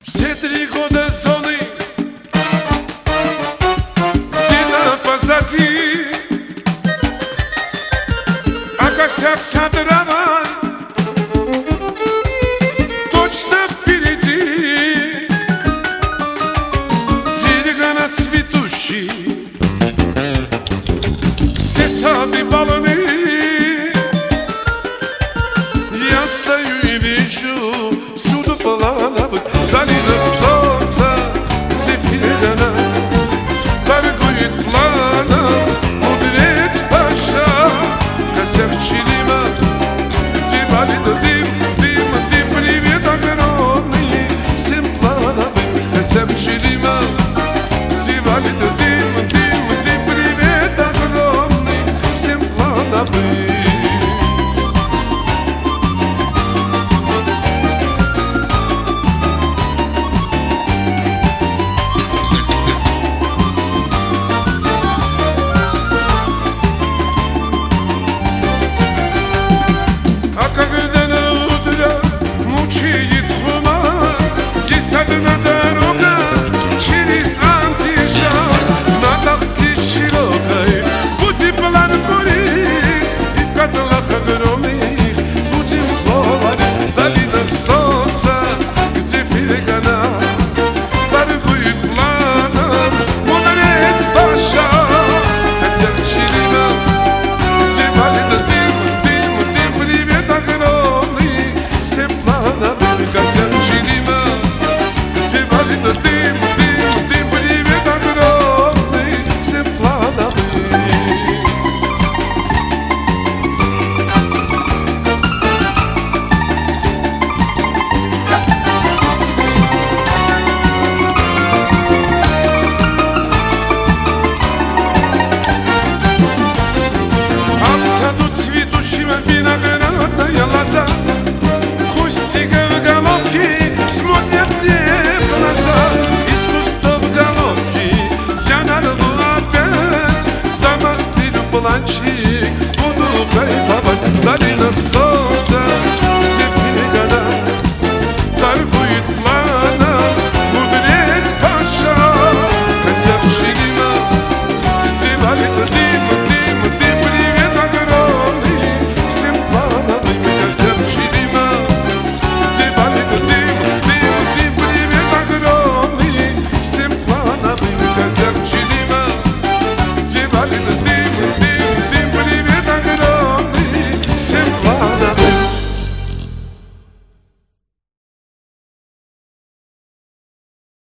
Все 3 года зоны где-то позади, а косяк драма точно впереди. Великана цветущий, все сады полны. Я стою и вижу всюду плавают в долинах солнца, где Великана торгует планом медведь паша. Косяк Чилима, где валит дым, дым, дым, привет огромный всем плавым. Косяк Чилима, где валит дым, дым, дым, привет огромный всем плавым. Одна дорога через Антижан, на тахте широкой будем план курить, и в котлах огромных будем плавать в долинах солнца, где Великана торгует планом медведь паша. Косяк Чилима, где валит дым, дым, дым, привет огромный всем планам. Косяк Чилима, где валит дым, дым, дым, привет огромный всем плановым. А в саду цветущего виноградная лоза, кустиком головки смотрят мне в глаза. Из кустов головки я нарву опять, замастырю планчик, буду кайфовать в долинах солнца, где